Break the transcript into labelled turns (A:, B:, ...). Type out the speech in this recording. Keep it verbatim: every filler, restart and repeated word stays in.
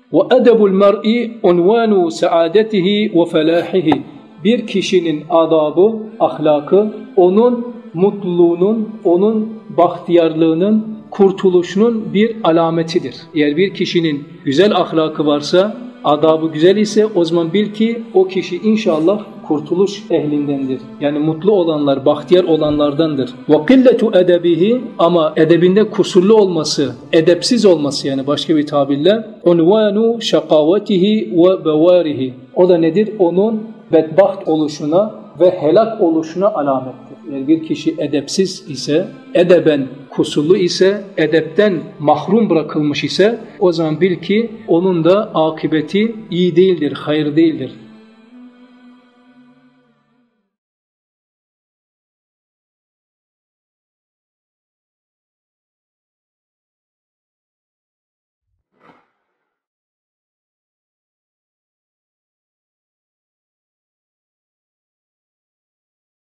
A: Ve edebul mer'i unvanu saadetihi ve felahihi. Bir kişinin adabı, ahlakı, onun mutluluğunun, onun bahtiyarlığının, kurtuluşunun bir alametidir. Eğer bir kişinin güzel ahlakı varsa, adabı güzel ise o zaman bil ki o kişi inşallah kurtuluş ehlindendir. Yani mutlu olanlar, bahtiyar olanlardandır. Ve killetu edebihi, ama edebinde kusurlu olması, edepsiz olması, yani başka bir tabirle unvanu şakavetihi ve bevarihi. O da nedir? Onun bedbaht oluşuna ve helak oluşuna alamettir. Eğer bir kişi edepsiz ise, edeben kusurlu ise, edepten mahrum bırakılmış ise o zaman bil ki onun da akıbeti iyi değildir, hayır değildir.